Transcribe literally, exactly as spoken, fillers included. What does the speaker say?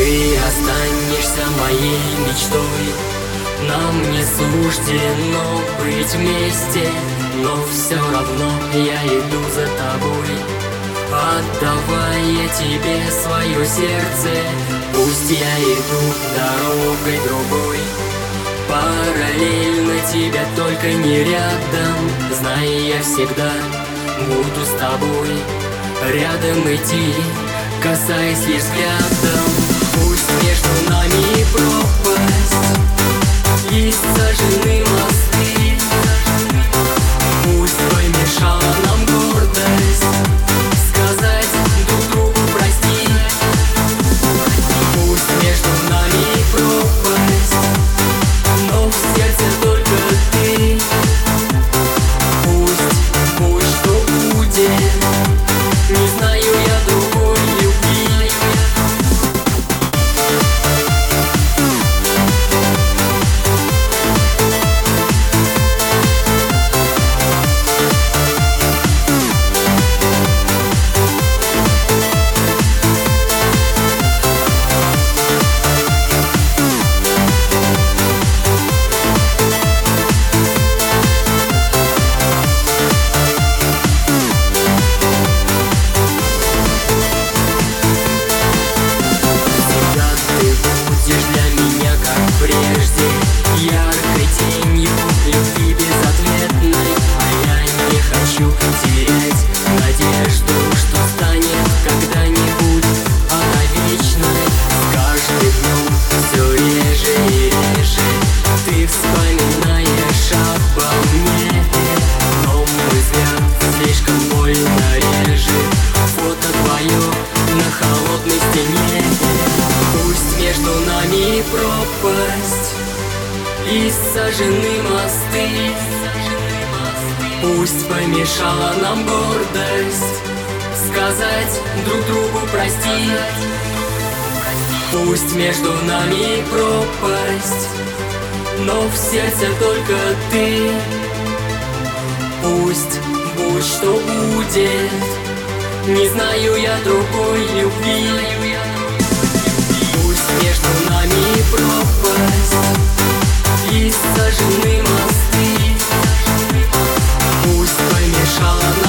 Ты останешься моей мечтой. Нам не суждено быть вместе, но все равно я иду за тобой, отдавая тебе свое сердце. Пусть я иду дорогой другой, параллельно тебя, только не рядом. Знай, я всегда буду с тобой, рядом идти, касаясь лишь взглядом. Пусть между нами пропасть и сожжены мосты, пусть помешала нам гордость сказать друг другу прости. Пусть между нами пропасть, но в сердце только ты. Пусть, пусть что будет, не знаю я другой любви. Яркой тенью любви безответной, а я не хочу терять надежду, что станет когда-нибудь она вечной. С каждым днем все реже и реже ты вспоминаешь обо мне, но мой взгляд слишком больно режет фото твое на холодной стене. Пусть между нами пропасть и сожжены мосты, пусть помешала нам гордость сказать друг другу прости. Пусть между нами пропасть, но в сердце только ты. Пусть будь что будет, не знаю я другой любви. Пусть между нами пропасть и сожжены мосты, пусть помешала